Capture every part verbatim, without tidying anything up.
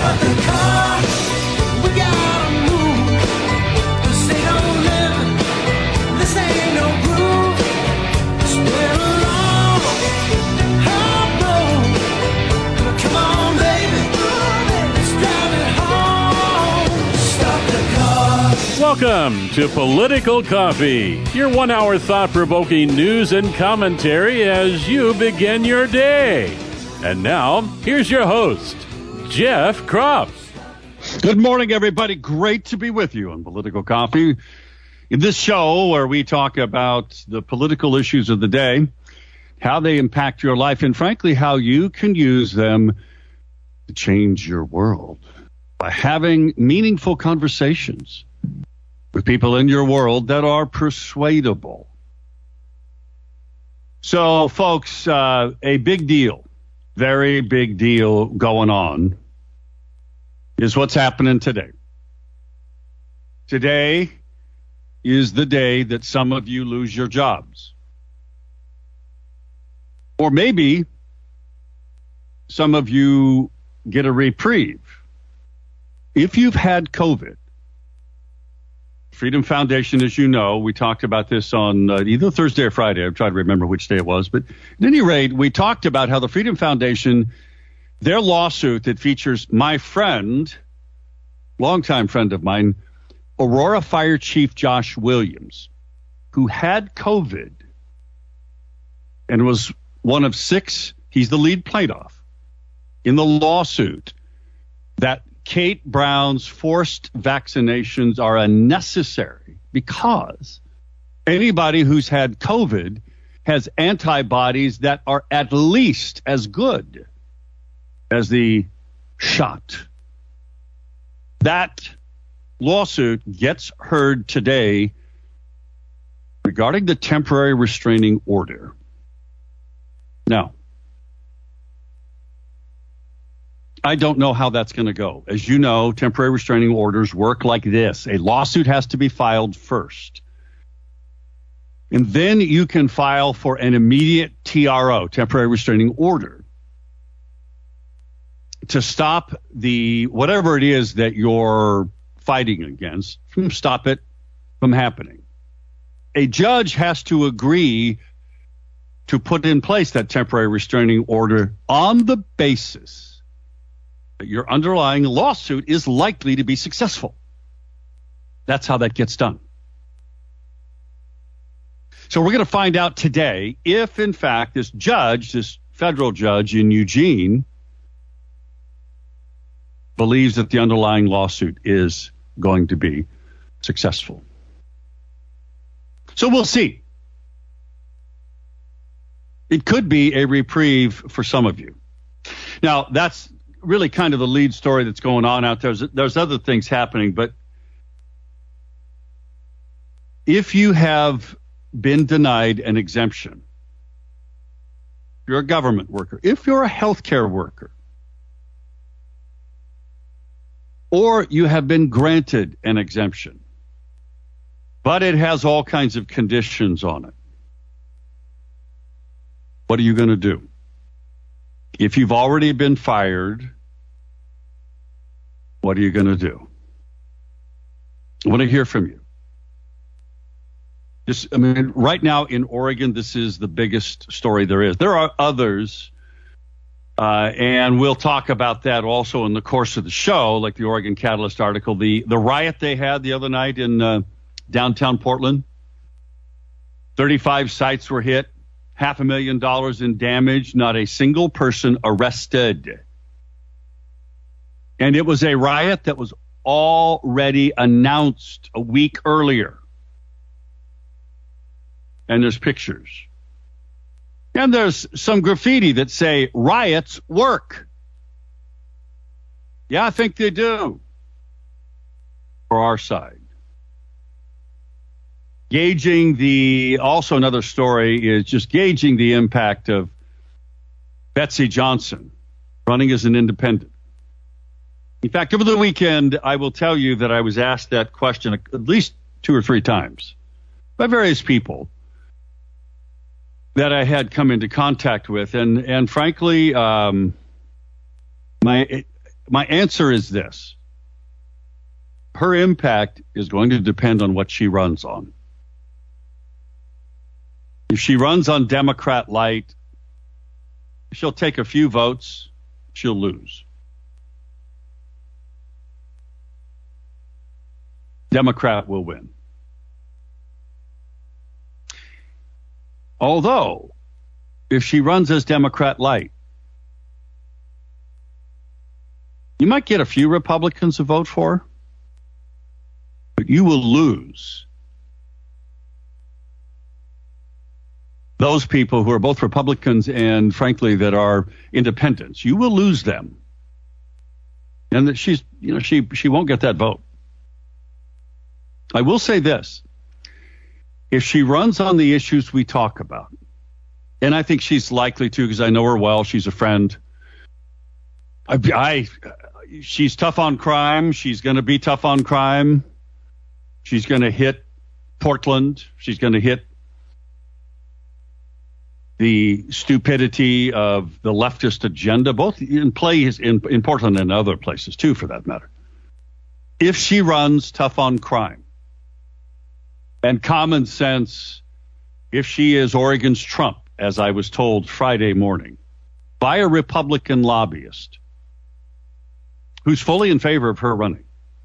Start the car, we gotta move. This ain't no living, this ain't no groove. It's been a long, hard road. Come on, baby, let's drive it home. Start the car. Welcome to Political Coffee, your one-hour thought-provoking news and commentary as you begin your day. And now, here's your host, Jeff Kropf. Good morning, everybody. Great to be with you on Political Coffee. In this show where we talk about the political issues of the day, how they impact your life, and frankly, how you can use them to change your world by having meaningful conversations with people in your world that are persuadable. So, folks, uh, a big deal, very big deal going on is what's happening today. Today is the day that some of you lose your jobs. Or maybe some of you get a reprieve. If you've had COVID, Freedom Foundation, as you know, we talked about this on uh, either Thursday or Friday. I'm trying to remember which day it was. But at any rate, we talked about how the Freedom Foundation, their lawsuit that features my friend, longtime friend of mine, Aurora Fire Chief Josh Williams, who had COVID and was one of six, he's the lead plaintiff in the lawsuit that Kate Brown's forced vaccinations are unnecessary because anybody who's had COVID has antibodies that are at least as good as the shot. That lawsuit gets heard today regarding the temporary restraining order. Now, I don't know how that's going to go. As you know, temporary restraining orders work like this. A lawsuit has to be filed first. And then you can file for an immediate T R O, temporary restraining order, to stop the whatever it is that you're fighting against, from stop it from happening. A judge has to agree to put in place that temporary restraining order on the basis that your underlying lawsuit is likely to be successful. That's how that gets done. So we're going to find out today if, in fact, this judge, this federal judge in Eugene, believes that the underlying lawsuit is going to be successful. So we'll see. It could be a reprieve for some of you. Now, that's really kind of the lead story that's going on out there. There's, there's other things happening, but if you have been denied an exemption, if you're a government worker, if you're a healthcare worker, or you have been granted an exemption, but it has all kinds of conditions on it, what are you going to do? If you've already been fired, what are you going to do? I want to hear from you. Just, I mean, right now in Oregon, this is the biggest story there is. There are others, uh, and we'll talk about that also in the course of the show, like the Oregon Catalyst article. The, the riot they had the other night in uh, downtown Portland, thirty-five sites were hit. Half a million dollars in damage, not a single person arrested. And it was a riot that was already announced a week earlier. And there's pictures. And there's some graffiti that say, riots work. Yeah, I think they do. For our side. Gauging the, also another story is just gauging the impact of Betsy Johnson running as an independent. In fact, over the weekend, I will tell you that I was asked that question at least two or three times by various people that I had come into contact with. And, and frankly, um, my, my answer is this. Her impact is going to depend on what she runs on. If she runs on Democrat light, she'll take a few votes, she'll lose. Democrat will win. Although, if she runs as Democrat light, you might get a few Republicans to vote for her, but you will lose those people who are both Republicans and, frankly, that are independents. You will lose them. And that she's, you know, she, she won't get that vote. I will say this. If she runs on the issues we talk about, and I think she's likely to because I know her well, she's a friend. I, I she's tough on crime. She's going to be tough on crime. She's going to hit Portland. She's going to hit the stupidity of the leftist agenda, both in plays in, in Portland and other places too, for that matter. If she runs tough on crime and common sense, if she is Oregon's Trump, as I was told Friday morning, by a Republican lobbyist who's fully in favor of her running,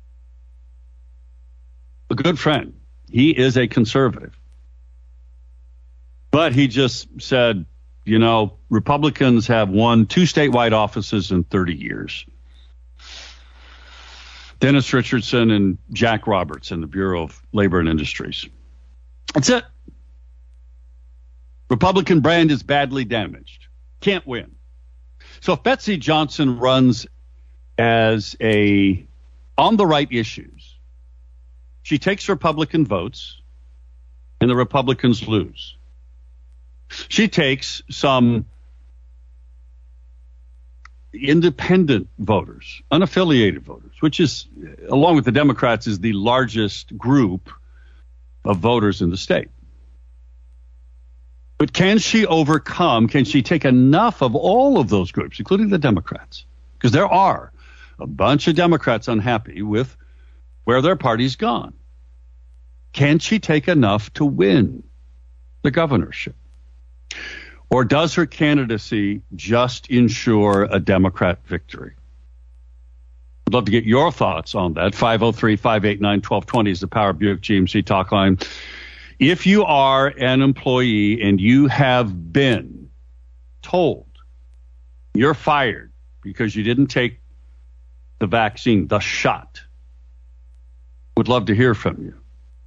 a good friend, he is a conservative. But he just said, you know, Republicans have won two statewide offices in thirty years. Dennis Richardson and Jack Roberts in the Bureau of Labor and Industries. That's it. Republican brand is badly damaged. Can't win. So if Betsy Johnson runs as a on the right issues, she takes Republican votes and the Republicans lose. She takes some independent voters, unaffiliated voters, which is, along with the Democrats, is the largest group of voters in the state. But can she overcome, can she take enough of all of those groups, including the Democrats? Because there are a bunch of Democrats unhappy with where their party's gone. Can she take enough to win the governorship? Or does her candidacy just ensure a Democrat victory? I'd love to get your thoughts on that. five oh three, five eight nine, one two two zero is the Power Buick G M C talk line. If you are an employee and you have been told you're fired because you didn't take the vaccine, the shot, would love to hear from you.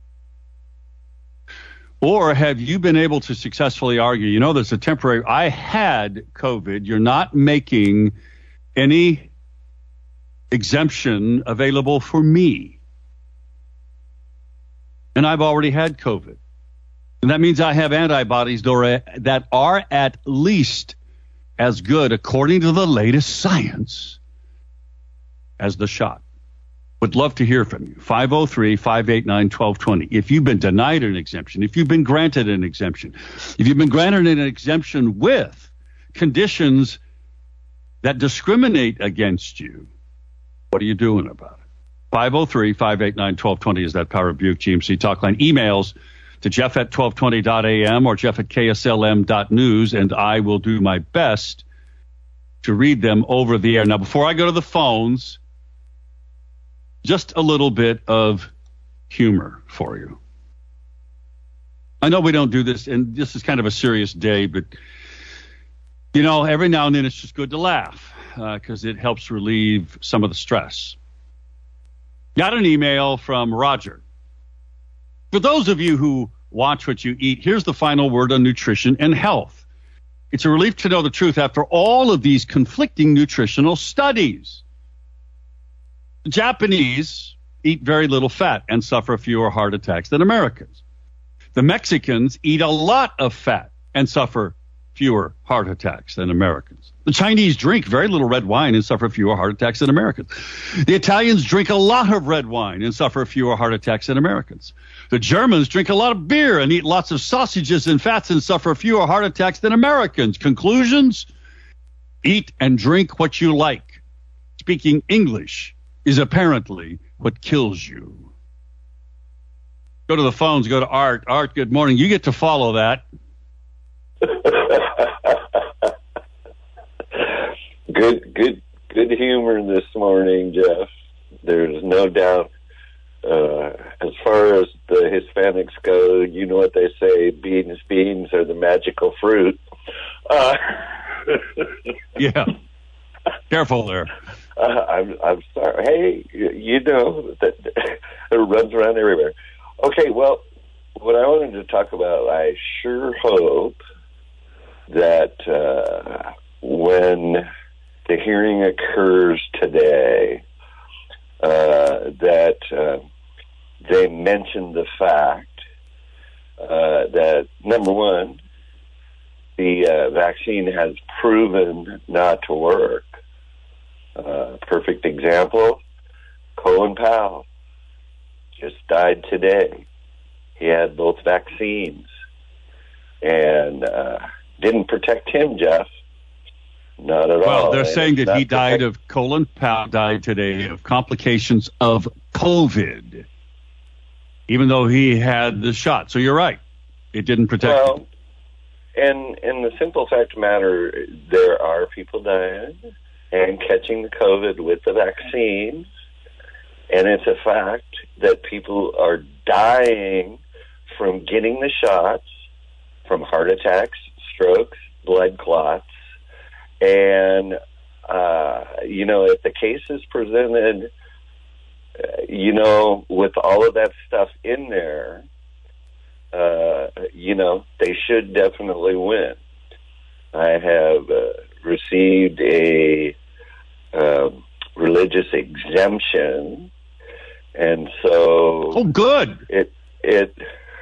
Or have you been able to successfully argue, you know, there's a temporary, I had COVID, you're not making any exemption available for me. And I've already had COVID. And that means I have antibodies that are at least as good, according to the latest science, as the shot. Would love to hear from you. five oh three, five eight nine, one two two zero. If you've been denied an exemption, if you've been granted an exemption, if you've been granted an exemption with conditions that discriminate against you, what are you doing about it? five oh three, five eight nine, one two two zero is that Power Buick G M C talk line. Emails to Jeff at twelve twenty dot a m or Jeff at K S L M dot news, and I will do my best to read them over the air. Now, before I go to the phones, just a little bit of humor for you. I know we don't do this, and this is kind of a serious day, but, you know, every now and then it's just good to laugh because uh, it helps relieve some of the stress. Got an email from Roger. For those of you who watch what you eat, here's the final word on nutrition and health. It's a relief to know the truth after all of these conflicting nutritional studies. The Japanese eat very little fat and suffer fewer heart attacks than Americans. The Mexicans eat a lot of fat and suffer fewer heart attacks than Americans. The Chinese drink very little red wine and suffer fewer heart attacks than Americans. The Italians drink a lot of red wine and suffer fewer heart attacks than Americans. The Germans drink a lot of beer and eat lots of sausages and fats and suffer fewer heart attacks than Americans. Conclusions? Eat and drink what you like. speaking English is apparently what kills you. Go to the phones, go to Art. Art, good morning. You get to follow that. good, good, good humor this morning, Jeff. There's no doubt. Uh, as far as the Hispanics go, you know what they say: beans, beans are the magical fruit. Uh, yeah. Careful there. Uh, I'm, I'm sorry. Hey, you, you know that it runs around everywhere. Okay, well, what I wanted to talk about, I sure hope that uh, when the hearing occurs today, uh, that uh, they mention the fact uh, that, number one, the uh, vaccine has proven not to work. Uh, perfect example, Colin Powell just died today. He had both vaccines and uh, didn't protect him, Jeff. Not at well, all. Well, they're and saying that he protect- died of, Colin Powell died today of complications of COVID, even though he had the shot. So you're right. It didn't protect well, him. And, and the simple fact of the matter, there are people dying and catching the COVID with the vaccines. And it's a fact that people are dying from getting the shots, from heart attacks, strokes, blood clots. And, uh, you know, if the case is presented, uh, you know, with all of that stuff in there, uh, you know, they should definitely win. I have uh, received a uh, religious exemption, and so Oh, good. it it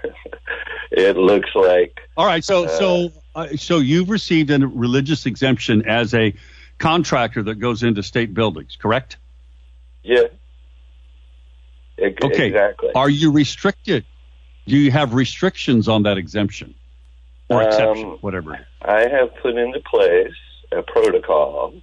it looks like. All right. So uh, so uh, so you've received a religious exemption as a contractor that goes into state buildings, correct? Yeah. E- Okay. Exactly. Are you restricted? Do you have restrictions on that exemption or exception, Um, whatever? I have put into place a protocol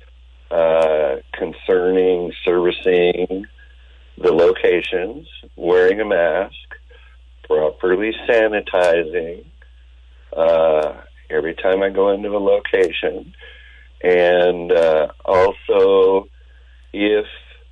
uh, concerning servicing the locations, wearing a mask, properly sanitizing uh, every time I go into a location, and uh, also if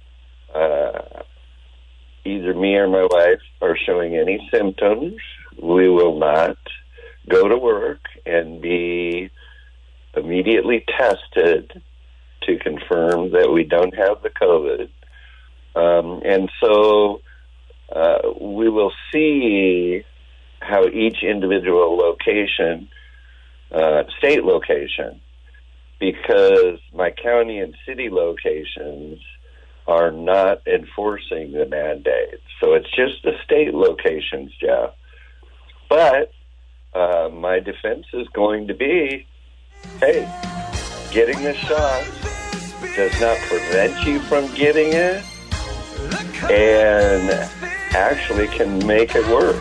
uh, either me or my wife are showing any symptoms, we will not go to work and be immediately tested to confirm that we don't have the COVID. Um, and so uh, we will see how each individual location, uh, state location, because my county and city locations are not enforcing the mandate. So it's just the state locations, Jeff. But uh, my defense is going to be, hey, getting the shot does not prevent you from getting it, and actually can make it worse.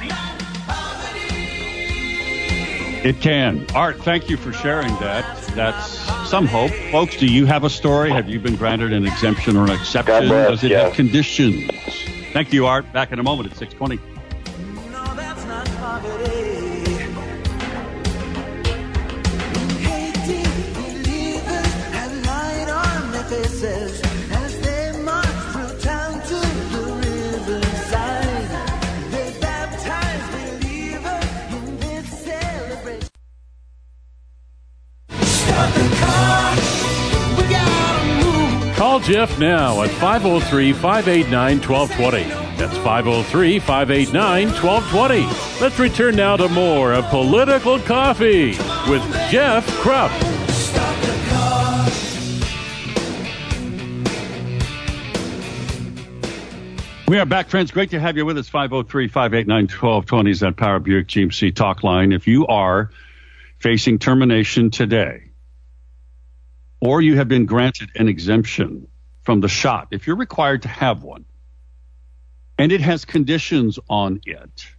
It can. Art, thank you for sharing that. That's some hope. Folks, do you have a story? Have you been granted an exemption or an exception? God bless, Does it yeah. have conditions? Thank you, Art. Back in a moment at six twenty. No, that's not poverty. Hating believers have light on their faces as they march through town to the riverside. They baptize believers in this celebration. Start the car. We gotta move. Call Jeff now at five oh three, five eight nine, one two two oh. That's five oh three, five eight nine, one two two oh. Let's return now to more of Political Coffee with Jeff Krupp. Start the car. We are back, friends. Great to have you with us. five oh three, five eight nine, one two two oh is that Power Buick G M C talk line. If you are facing termination today, or you have been granted an exemption from the shot, if you're required to have one, and it has conditions on it,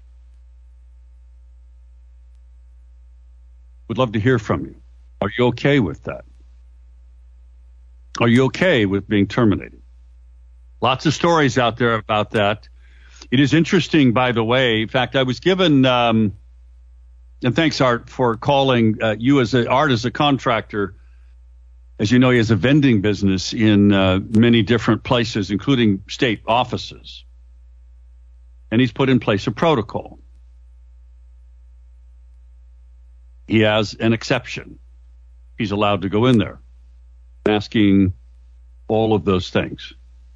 would love to hear from you. Are you okay with that? Are you okay with being terminated? Lots of stories out there about that. It is interesting, by the way. In fact, I was given, um, and thanks, Art, for calling uh, you as a, Art as a contractor. As you know, he has a vending business in uh, many different places, including state offices. And he's put in place a protocol. He has an exception. He's allowed to go in there, asking all of those things.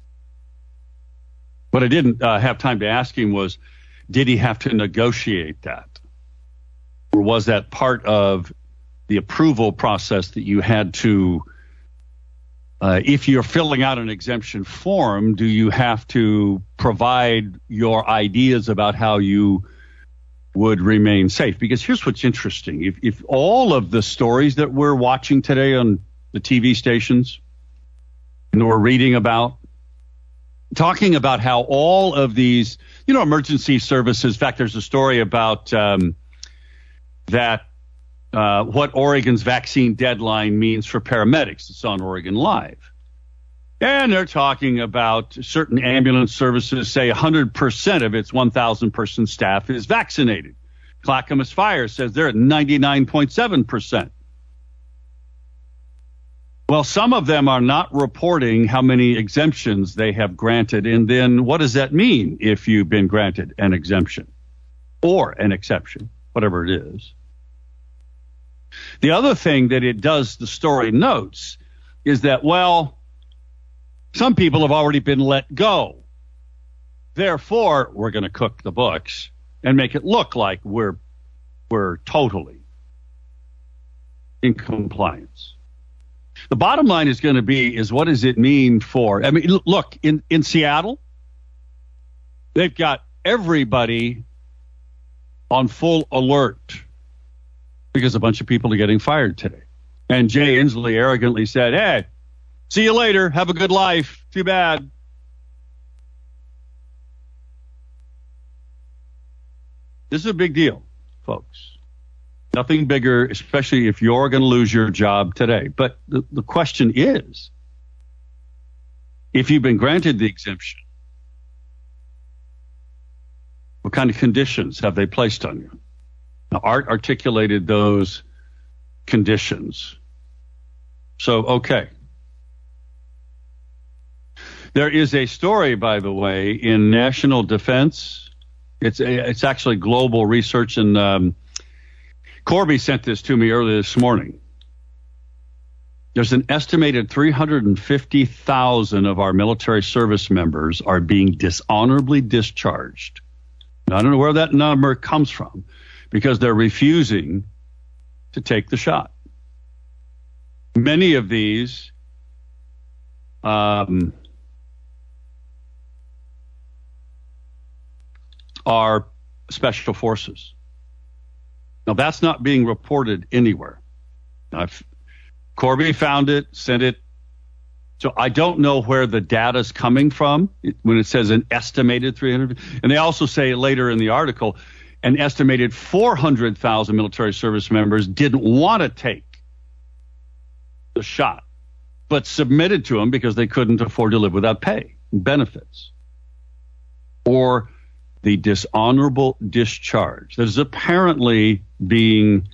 What I didn't uh, have time to ask him was, did he have to negotiate that? Or was that part of the approval process that you had to, uh, if you're filling out an exemption form, do you have to provide your ideas about how you would remain safe? Because here's what's interesting. If, if all of the stories that we're watching today on the T V stations and we're reading about, talking about how all of these, you know, emergency services, in fact, there's a story about um, that, uh, what Oregon's vaccine deadline means for paramedics. It's on Oregon Live. And they're talking about certain ambulance services say one hundred percent of its one thousand person staff is vaccinated. Clackamas Fire says they're at ninety-nine point seven percent. Well, some of them are not reporting how many exemptions they have granted. And then what does that mean if you've been granted an exemption or an exception, whatever it is? The other thing that it does, the story notes, is that, well, some people have already been let go. Therefore, we're going to cook the books and make it look like we're we're totally in compliance. The bottom line is going to be is what does it mean for, I mean, look, in, in Seattle, they've got everybody on full alert because a bunch of people are getting fired today. And Jay Inslee arrogantly said, hey, see you later. Have a good life. Too bad. This is a big deal, folks. Nothing bigger, especially if you're going to lose your job today. But the, the question is, if you've been granted the exemption, what kind of conditions have they placed on you? Now, Art articulated those conditions. So, okay. There is a story, by the way, in National Defense. It's a, it's actually global research, and um, Corby sent this to me earlier this morning. There's an estimated three hundred fifty thousand of our military service members are being dishonorably discharged. Now, I don't know where that number comes from because they're refusing to take the shot. Many of these um, are special forces. Now, that's not being reported anywhere. I've, Corby found it, sent it. So I don't know where the data's coming from it, when it says an estimated three hundred. And they also say later in the article, an estimated four hundred thousand military service members didn't want to take the shot, but submitted to them because they couldn't afford to live without pay and benefits. Or the dishonorable discharge that is apparently being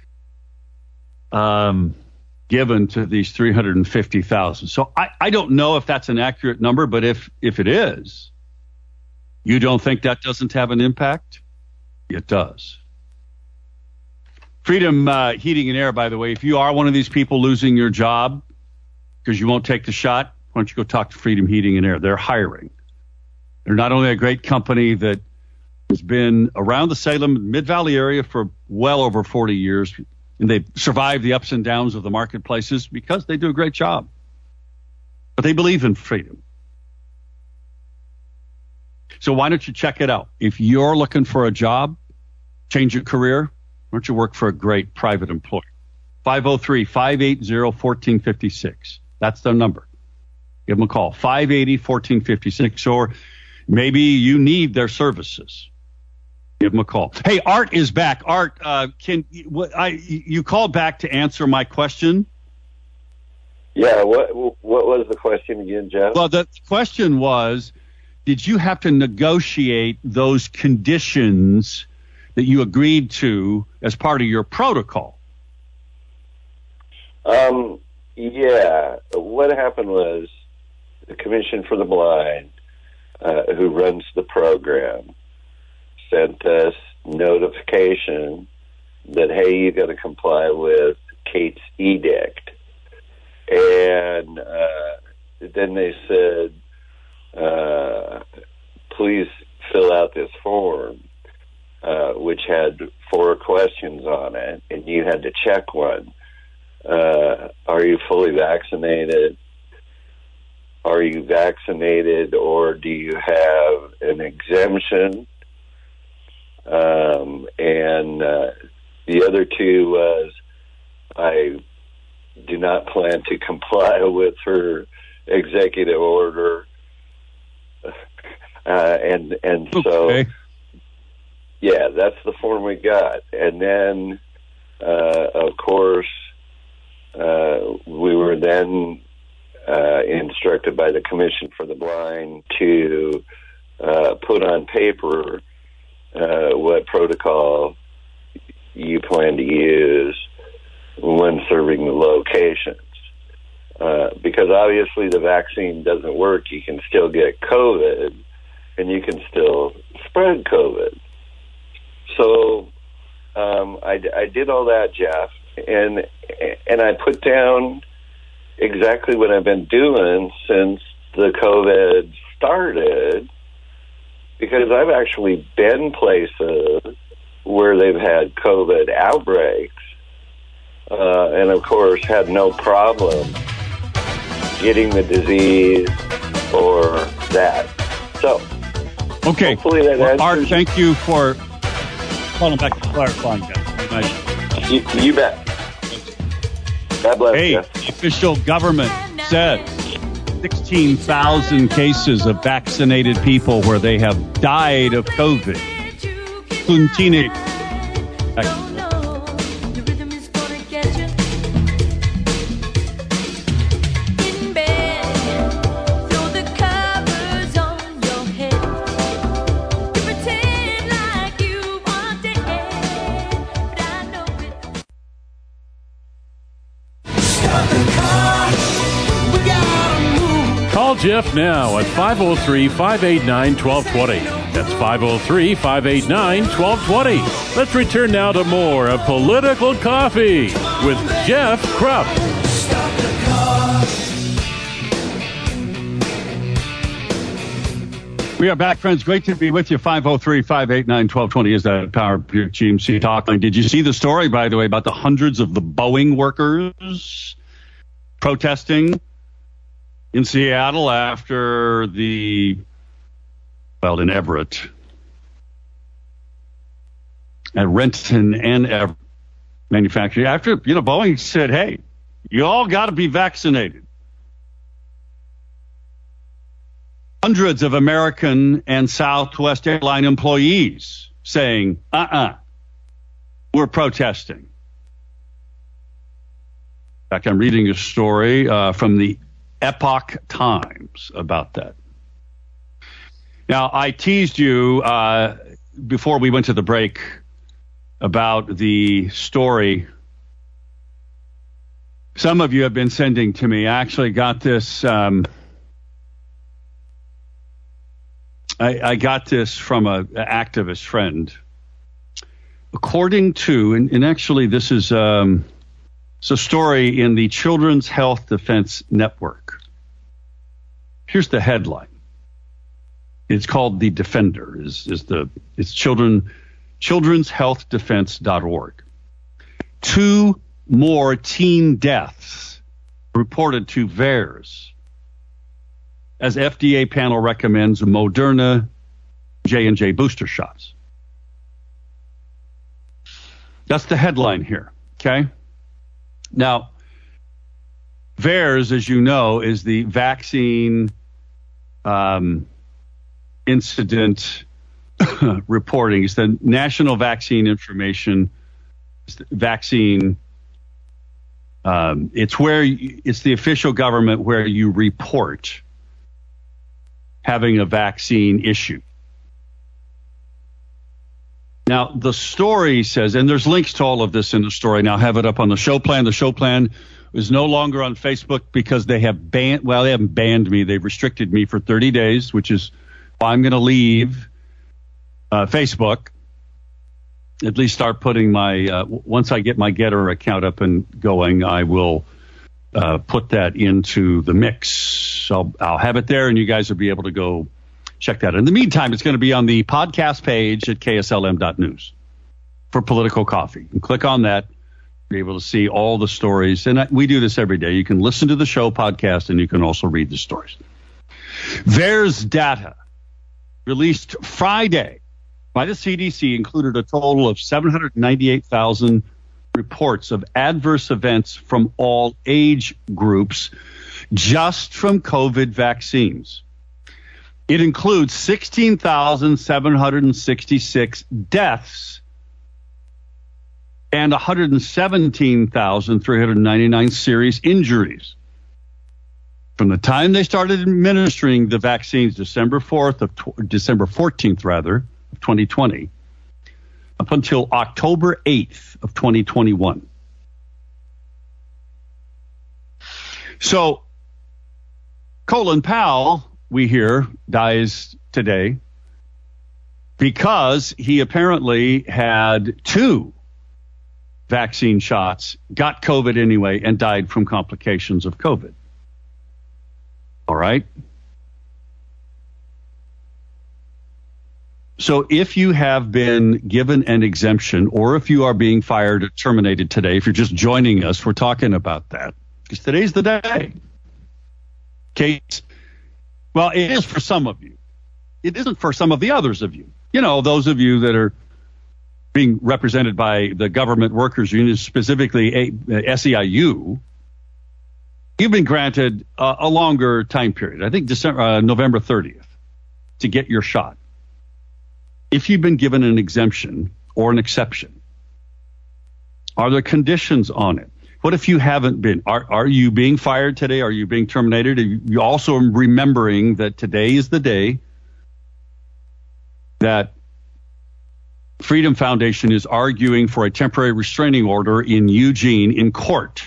um, given to these three hundred fifty thousand. So I, I don't know if that's an accurate number, but if, if it is, you don't think that doesn't have an impact? It does. Freedom uh, Heating and Air, by the way, if you are one of these people losing your job because you won't take the shot, why don't you go talk to Freedom Heating and Air? They're hiring. They're not only a great company that has been around the Salem Mid-Valley area for well over forty years, and they've survived the ups and downs of the marketplaces because they do a great job. But they believe in freedom. So why don't you check it out? If you're looking for a job, change your career, why don't you work for a great private employer? five oh three, five eight zero, one four five six. That's their number. Give them a call, five eight zero, one four five six, or maybe you need their services. Give them a call. Hey, Art is back. Art, uh, can what, I you called back to answer my question? Yeah, what what was the question again, Jeff? Well, the question was, did you have to negotiate those conditions that you agreed to as part of your protocol? Um, yeah. What happened was the Commission for the Blind, uh, who runs the program, sent us notification that, hey, you got to comply with Kate's edict. And uh, then they said, uh, please fill out this form, uh, which had four questions on it, and you had to check one. Uh, are you fully vaccinated? Are you vaccinated, or do you have an exemption? Um, and uh, the other two was, I do not plan to comply with her executive order. Uh, and and so, Okay. yeah, that's the form we got. And then, uh, of course, uh, we were then uh, instructed by the Commission for the Blind to uh, put on paper uh, what protocol you plan to use when serving the locations. Uh, because obviously the vaccine doesn't work. You can still get COVID, and you can still spread COVID. So um, I, I did all that, Jeff, and and I put down exactly what I've been doing since the COVID started, because I've actually been places where they've had COVID outbreaks, uh, and of course had no problem getting the disease or that. So, Okay. hopefully that Well, Art, answers. thank you for calling back to clarifying that. Nice. You, you bet. God bless Hey, you. the official government says sixteen thousand cases of vaccinated people where they have died of COVID. Puntini. Call Jeff now at five oh three, five eight nine, one two two zero. That's five oh three, five eight nine, one two two zero. Let's return now to more of Political Coffee with Jeff Krupp. We are back, friends. Great to be with you. five oh three, five eight nine, one two two zero is that Power G M C talk line. Did you see the story, by the way, about the hundreds of the Boeing workers protesting in Seattle after the, well, in Everett, at Renton and Everett manufacturing, after, you know, Boeing said, hey, you all got to be vaccinated. Hundreds of American and Southwest Airline employees saying, uh-uh, we're protesting. In fact, I'm reading a story uh, from the Epoch Times about that. Now, I teased you uh, before we went to the break about the story some of you have been sending to me. I actually got this... Um, I, I got this from a, an activist friend. According to, and, and actually this is um, it's a story in the Children's Health Defense Network. Here's the headline. It's called The Defender. Is is the it's children children's health defense dot org. Two more teen deaths reported to V A E R S as F D A panel recommends Moderna J and J booster shots. That's the headline here, okay? Now, V A E R S, as you know, is the vaccine um, incident reporting. It's the National Vaccine Information, it's the Vaccine Um, it's where you, it's the official government where you report having a vaccine issue. Now, the story says, and there's links to all of this in the story. Now, I have it up on the show plan. The show plan is no longer on Facebook because they have banned, well, they haven't banned me. They've restricted me for thirty days, which is why I'm going to leave uh, Facebook. At least start putting my, uh, once I get my Getter account up and going, I will uh, put that into the mix. So I'll have it there and you guys will be able to go check that out. In the meantime, it's going to be on the podcast page at K S L M dot news for Political Coffee. And click on that. You'll be able to see all the stories. And we do this every day. You can listen to the show podcast and you can also read the stories. VAERS data released Friday by the C D C included a total of seven hundred ninety-eight thousand reports of adverse events from all age groups just from COVID vaccines. It includes sixteen thousand seven hundred sixty-six deaths and one hundred seventeen thousand three hundred ninety-nine serious injuries. From the time they started administering the vaccines, December fourth of tw- December fourteenth rather of twenty twenty, up until October eighth of twenty twenty-one. So, Colin Powell, we hear, dies today because he apparently had two vaccine shots, got COVID anyway, and died from complications of COVID. All right? So if you have been given an exemption or if you are being fired or terminated today, if you're just joining us, we're talking about that because today's the day. Case, well, it is for some of you. It isn't for some of the others of you. You know, those of you that are being represented by the government workers union, specifically S E I U, you've been granted a, a longer time period. I think December, uh, November thirtieth to get your shot. If you've been given an exemption or an exception, are there conditions on it? What if you haven't been? Are, are you being fired today? Are you being terminated? Are you also remembering that today is the day that Freedom Foundation is arguing for a temporary restraining order in Eugene in court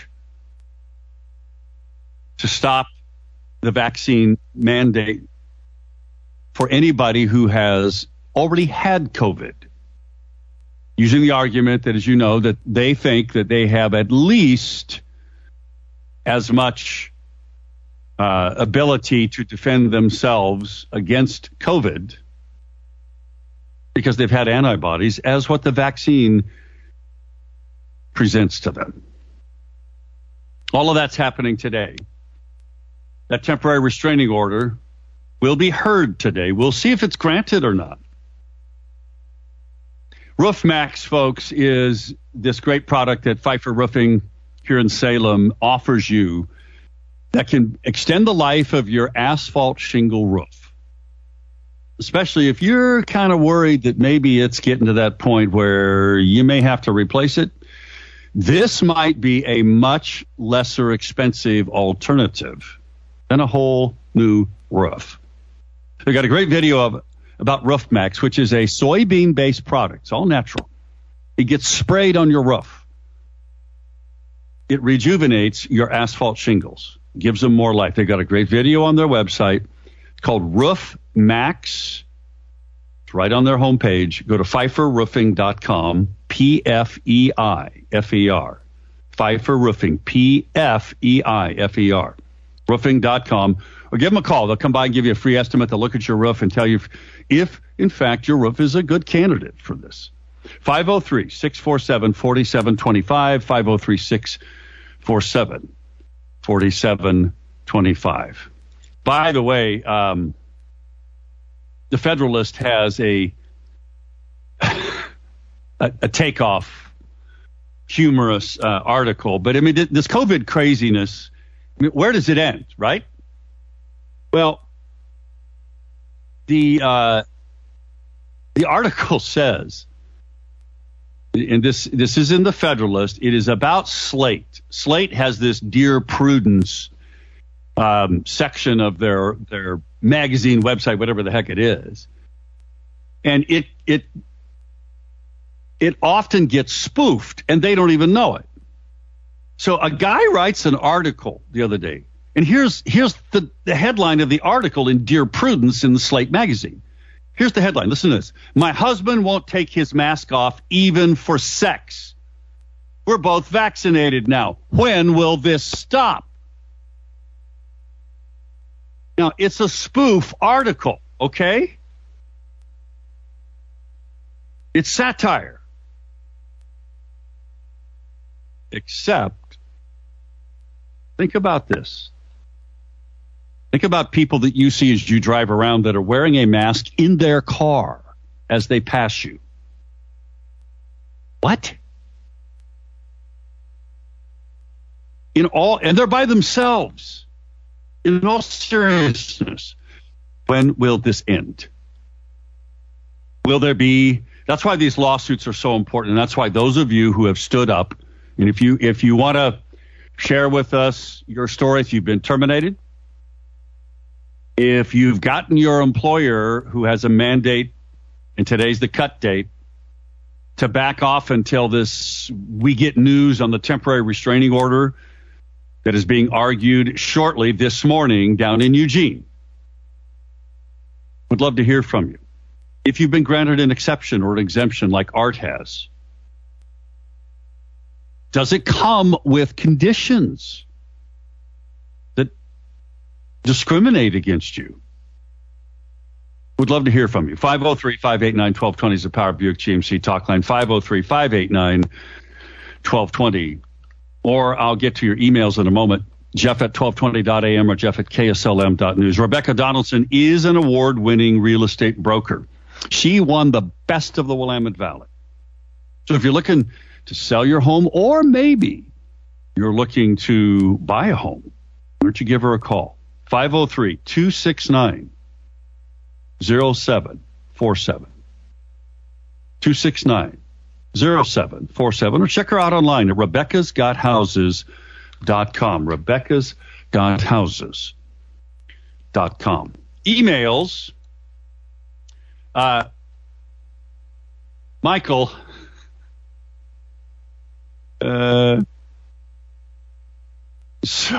to stop the vaccine mandate for anybody who has already had COVID, using the argument that, as you know, that they think that they have at least as much uh, ability to defend themselves against COVID because they've had antibodies as what the vaccine presents to them. All of that's happening today. That temporary restraining order will be heard today. We'll see if it's granted or not. RoofMax, folks, is this great product that Pfeiffer Roofing here in Salem offers you that can extend the life of your asphalt shingle roof. Especially if you're kind of worried that maybe it's getting to that point where you may have to replace it. This might be a much lesser expensive alternative than a whole new roof. We got a great video of about RoofMax, which is a soybean-based product. It's all natural. It gets sprayed on your roof. It rejuvenates your asphalt shingles, gives them more life. They got a great video on their website. It's called RoofMax. It's right on their homepage. Go to Pfeiffer Roofing dot com, P F E I F E R. Pfeiffer Roofing, P F E I F E R. Roofing dot com. Or give them a call. They'll come by and give you a free estimate. They'll look at your roof and tell you if, if in fact, your roof is a good candidate for this. five oh three, six four seven, four seven two five, five oh three, six four seven, four seven two five. By the way, um, the Federalist has a, a, a takeoff humorous uh, article. But, I mean, this COVID craziness, I mean, where does it end, right? Well, the uh, the article says, and this this is in the Federalist. It is about Slate. Slate has this Dear Prudence um, section of their their magazine website, whatever the heck it is, and it it it often gets spoofed, and they don't even know it. So a guy writes an article the other day, and here's here's the, the headline of the article in Dear Prudence in the Slate magazine. Here's the headline. Listen to this. My husband won't take his mask off even for sex. We're both vaccinated now. When will this stop? Now, it's a spoof article, okay? It's satire. Except, think about this. Think about people that you see as you drive around that are wearing a mask in their car as they pass you. What? In all, and they're by themselves. In all seriousness, when will this end? Will there be? That's why these lawsuits are so important, and that's why those of you who have stood up, and if you if you want to share with us your story, if you've been terminated, if you've gotten your employer who has a mandate, and today's the cut date, to back off until this we get news on the temporary restraining order that is being argued shortly this morning down in Eugene. Would love to hear from you. If you've been granted an exception or an exemption like Art has, does it come with conditions that discriminate against you? Would love to hear from you. five oh three, five eight nine, one two two zero is the Power Buick G M C talk line. five oh three, five eight nine, one two two zero. Or I'll get to your emails in a moment. Jeff at twelve twenty dot a m or Jeff at K S L M dot news. Rebecca Donaldson is an award-winning real estate broker. She won the best of the Willamette Valley. So if you're looking to sell your home, or maybe you're looking to buy a home, why don't you give her a call? five oh three, two six nine, oh seven four seven. two six nine, oh seven four seven. Or check her out online at Rebecca's Got Houses dot com. Rebecca's Got Houses dot com. Emails. Uh, Michael. Uh, so,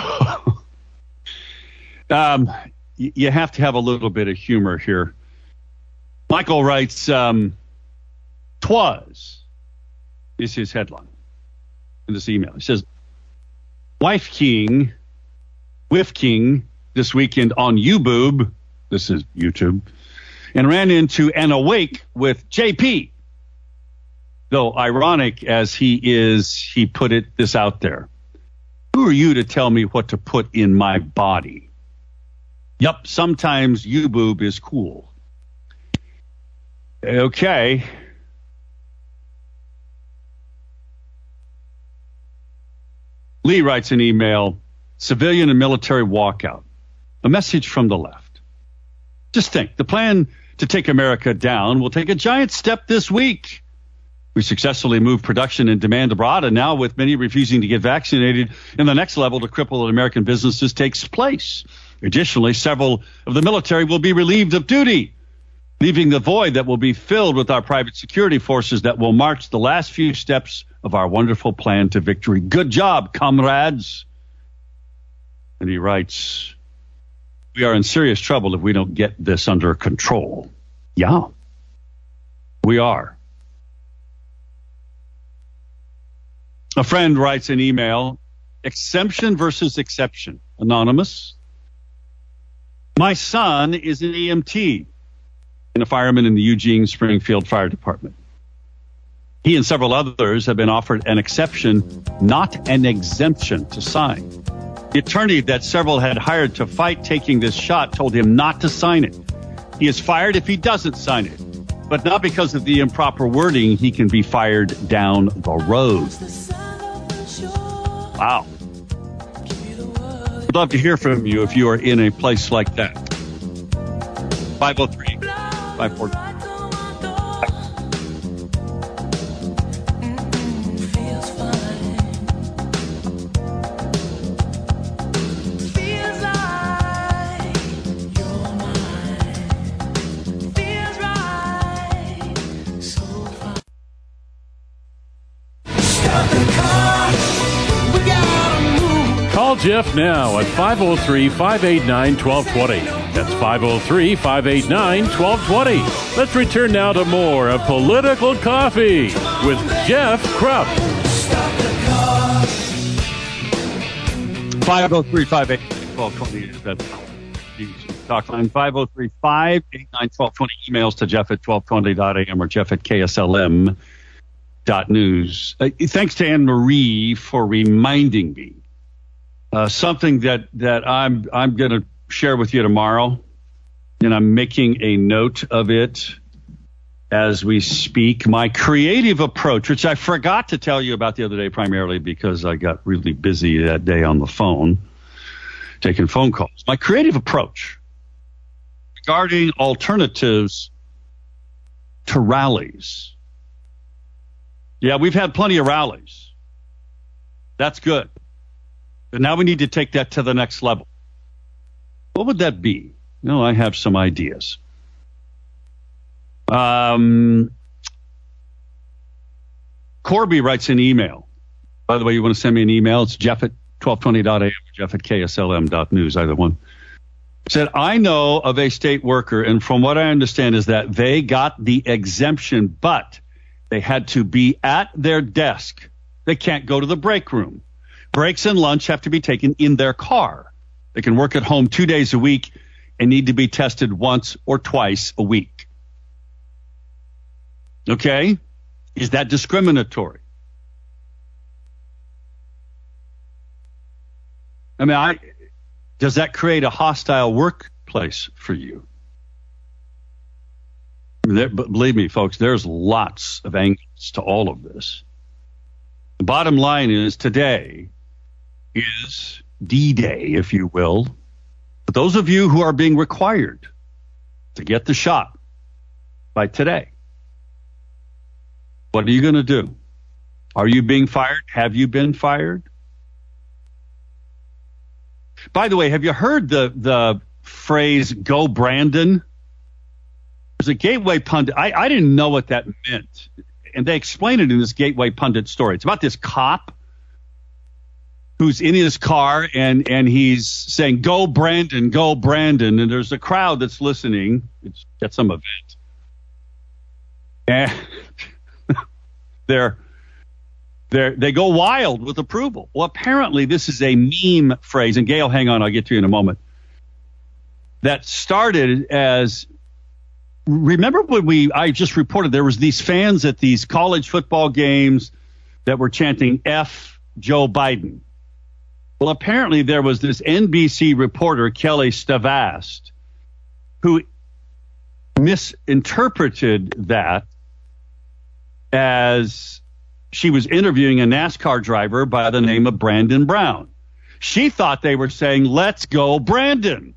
um, y- you have to have a little bit of humor here. Michael writes, um, "Twas," is his headline in this email. He says, "Wife King, Whiff King this weekend on YouBoob," this is YouTube, "and ran into an awake with J P. Though ironic as he is, he put it this out there. Who are you to tell me what to put in my body? Yup, sometimes YouBoob is cool." Okay. Lee writes an email, "Civilian and military walkout. A message from the left. Just think, the plan to take America down will take a giant step this week. We successfully moved production and demand abroad, and now with many refusing to get vaccinated, and the next level to cripple American businesses takes place. Additionally, several of the military will be relieved of duty, leaving the void that will be filled with our private security forces that will march the last few steps of our wonderful plan to victory. Good job, comrades." And he writes, "We are in serious trouble if we don't get this under control." Yeah, we are. A friend writes an email, "Exemption versus exception." Anonymous. "My son is an E M T and a fireman in the Eugene Springfield Fire Department. He and several others have been offered an exception, not an exemption, to sign. The attorney that several had hired to fight taking this shot told him not to sign it. He is fired if he doesn't sign it, but not because of the improper wording. He can be fired down the road." Wow. I'd love to hear from you if you are in a place like that. five oh three, five four. Jeff now at five oh three, five eight nine, one two two zero. That's five oh three, five eight nine, one two two zero. Let's return now to more of Political Coffee with Jeff Krupp. five oh three, five eight nine, one two two zero. That's talk line. five oh three, five eight nine, one two two zero. Emails to Jeff at twelve twenty dot a m or Jeff at K S L M dot news. Uh, thanks to Anne Marie for reminding me uh, something that, that I'm I'm going to share with you tomorrow, and I'm making a note of it as we speak. My creative approach, which I forgot to tell you about the other day, primarily because I got really busy that day on the phone, taking phone calls. My creative approach regarding alternatives to rallies. Yeah, we've had plenty of rallies. That's good. But now we need to take that to the next level. What would that be? No, I have some ideas. Um, Corby writes an email. By the way, you want to send me an email? It's Jeff at twelve twenty dot a m or Jeff at K S L M dot news, either one. Said, I know of a state worker, and from what I understand is that they got the exemption, but they had to be at their desk. They can't go to the break room. Breaks and lunch have to be taken in their car. They can work at home two days a week and need to be tested once or twice a week. Okay? Is that discriminatory? I mean, I, does that create a hostile workplace for you? There, but believe me, folks, there's lots of angles to all of this. The bottom line is today is D-Day, if you will. But those of you who are being required to get the shot by today, what are you going to do? Are you being fired? Have you been fired? By the way, have you heard the, the phrase, go Brandon? There's a Gateway pundit. I, I didn't know what that meant. And they explain it in this Gateway pundit story. It's about this cop who's in his car and, and he's saying, go Brandon, go Brandon. And there's a crowd that's listening. It's at some event. And they're, they're, they go wild with approval. Well, apparently this is a meme phrase. And Gail, hang on, I'll get to you in a moment. That started as... Remember when we, I just reported there was these fans at these college football games that were chanting F Joe Biden. Well, apparently there was this N B C reporter, Kelly Stavast, who misinterpreted that as she was interviewing a NASCAR driver by the name of Brandon Brown. She thought they were saying, let's go, Brandon.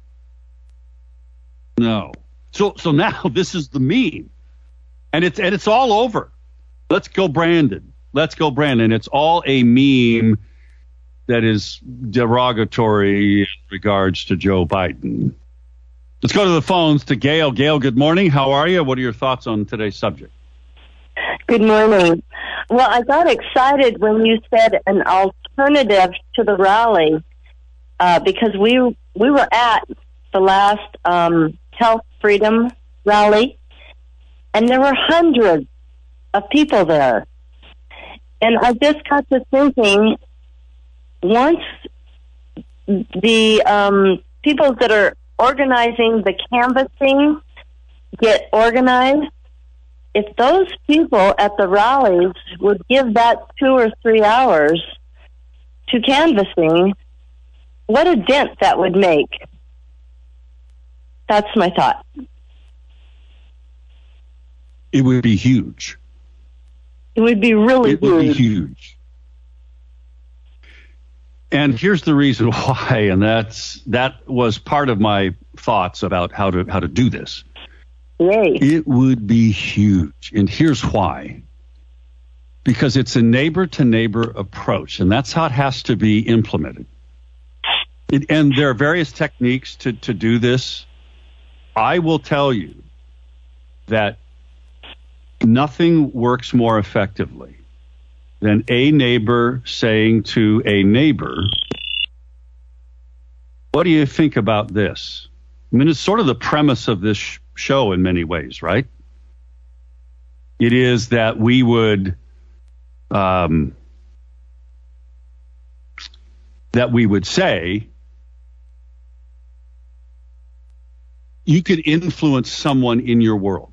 No. So so now this is the meme, and it's and it's all over. Let's go, Brandon. Let's go, Brandon. It's all a meme that is derogatory in regards to Joe Biden. Let's go to the phones to Gail. Gail, good morning. How are you? What are your thoughts on today's subject? Good morning. Well, I got excited when you said an alternative to the rally uh, because we we were at the last um, health freedom rally, and there were hundreds of people there. And I just got to thinking, once the um, people that are organizing the canvassing get organized, if those people at the rallies would give that two or three hours to canvassing, what a dent that would make. That's my thought. It would be huge. It would be really it would huge. be huge. And here's the reason why, and that's that was part of my thoughts about how to how to do this. Yay. It would be huge, and here's why. Because it's a neighbor-to-neighbor approach, and that's how it has to be implemented. It, and there are various techniques to, to do this. I will tell you that nothing works more effectively than a neighbor saying to a neighbor, What do you think about this? I mean, it's sort of the premise of this sh- show in many ways, right? It is that we would, um, that we would say, you could influence someone in your world.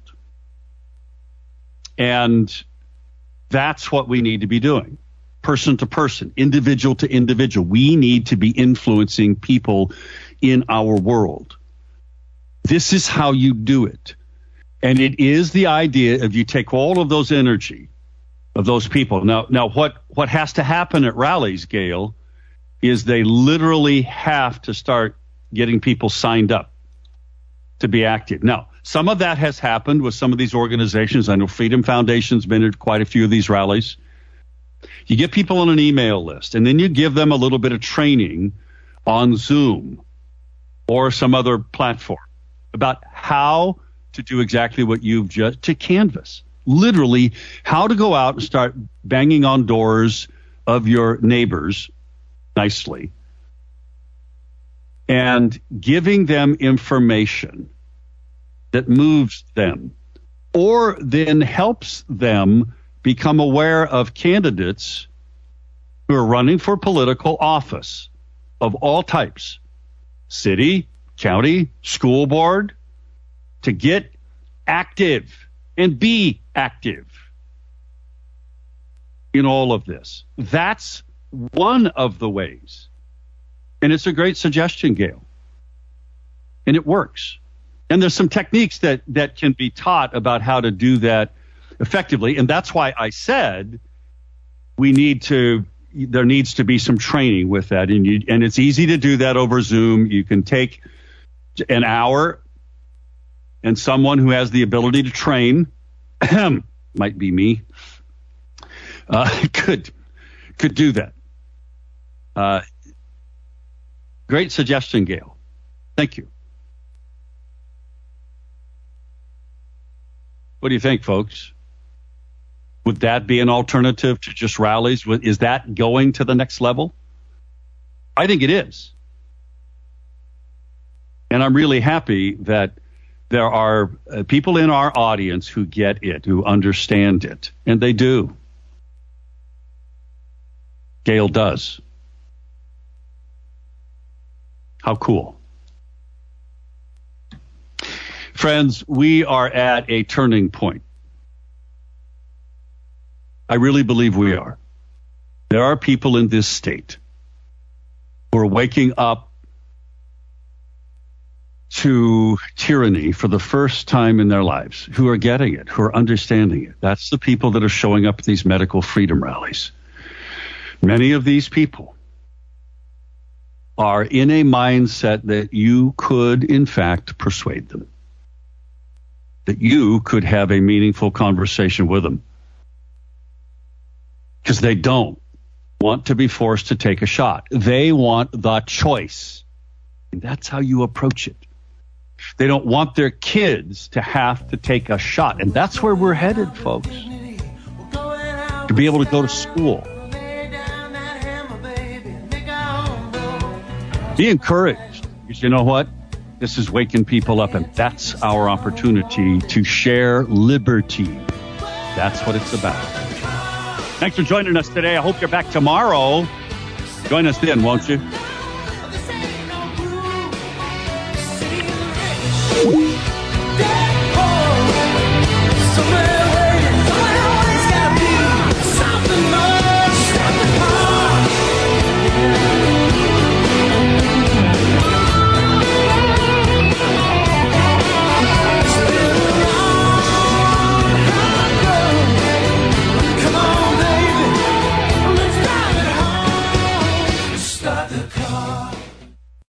And that's what we need to be doing. Person to person, individual to individual. We need to be influencing people in our world. This is how you do it. And it is the idea of you take all of those energy of those people. Now, now what, what has to happen at rallies, Gail, is they literally have to start getting people signed up to be active. Now, some of that has happened with some of these organizations. I know Freedom Foundation's been at quite a few of these rallies. You get people on an email list, and then you give them a little bit of training on Zoom or some other platform about how to do exactly what you've just, to canvas. Literally, how to go out and start banging on doors of your neighbors nicely and giving them information that moves them or then helps them become aware of candidates who are running for political office of all types, city, county, school board, to get active and be active in all of this. That's one of the ways. And it's a great suggestion, Gail. And it works. And there's some techniques that, that can be taught about how to do that effectively. And that's why I said we need to, there needs to be some training with that. And, you, and it's easy to do that over Zoom. You can take an hour and someone who has the ability to train, might be me, uh, could, could do that. Uh, great suggestion, Gail. Thank you. What do you think, folks? Would that be an alternative to just rallies? Is that going to the next level? I think it is. And I'm really happy that there are uh, people in our audience who get it, who understand it, and they do. Gail does. How cool. Friends, we are at a turning point. I really believe we are. There are people in this state who are waking up to tyranny for the first time in their lives, who are getting it, who are understanding it. That's the people that are showing up at these medical freedom rallies. Many of these people are in a mindset that you could, in fact, persuade them, that you could have a meaningful conversation with them, because they don't want to be forced to take a shot. They want the choice. And that's how you approach it. They don't want their kids to have to take a shot. And that's where we're headed, folks. To be able to go to school. Be encouraged. Because you know what? This is waking people up, and that's our opportunity to share liberty. That's what it's about. Thanks for joining us today. I hope you're back tomorrow. Join us then, won't you?